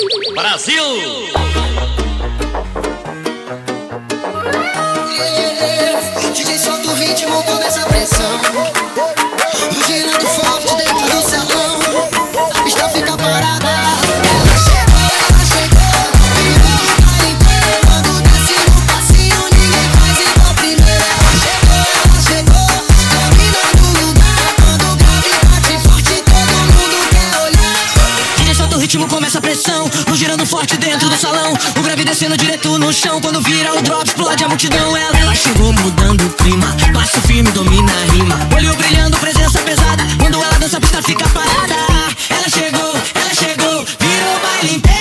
Brasil! DJ solta o ritmo com essa pressão, girando forte dentro do salão. A pista fica parada. Ela chegou, virou o baile inteiro. Quando desce no passinho ninguém faz igual primeiro. Ela chegou, dominando o lugar. Quando o grave bate forte todo mundo quer olhar. DJ solta o ritmo, começa a pressão, girando forte dentro do salão. O grave descendo direto no chão. Quando vira o drop explode a multidão. Ela chegou mudando o clima, passo firme domina a rima. Olho brilhando, presença pesada. Quando ela dança a pista fica parada. Ela chegou, virou o baile inteiro.